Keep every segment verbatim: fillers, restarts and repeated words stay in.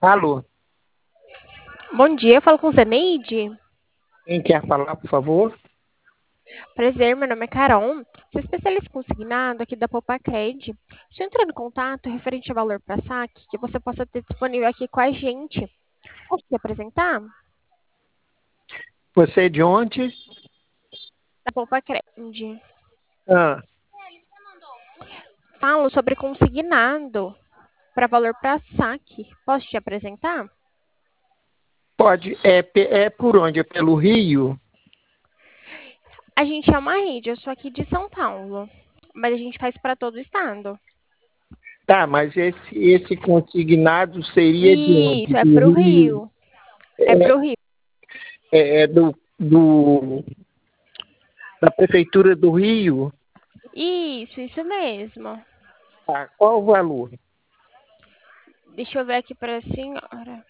Alô, Bom dia, eu falo com Zeneide. quem quer falar, por favor? Prazer, meu nome é Carol. Sou especialista em consignado aqui da Popacred. Estou entrando em contato referente ao valor para saque que você possa ter disponível aqui com a gente. Posso te apresentar? Você é de onde? Da Popacred. Ah, Falo sobre consignado para valor para saque. Posso te apresentar? pode. É, pe- é por onde? É pelo Rio? A gente é uma rede, eu sou aqui de São Paulo, mas a gente faz para todo o estado. Tá, mas esse, esse consignado seria de onde? Isso, é Do para o Rio? Rio. É para o Rio. É, é do, do, da Prefeitura do Rio? Isso, isso mesmo. Tá, qual o valor? Deixa eu ver aqui para a senhora.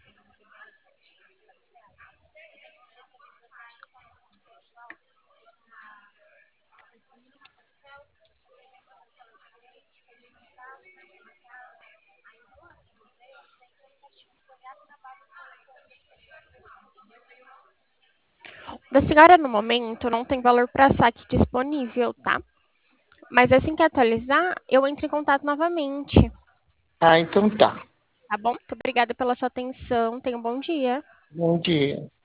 Da senhora, no momento, não tem valor para saque disponível, tá? Mas assim que atualizar, eu entro em contato novamente, Ah, então tá. tá bom? Muito obrigada pela sua atenção. Tenha um bom dia. Bom dia.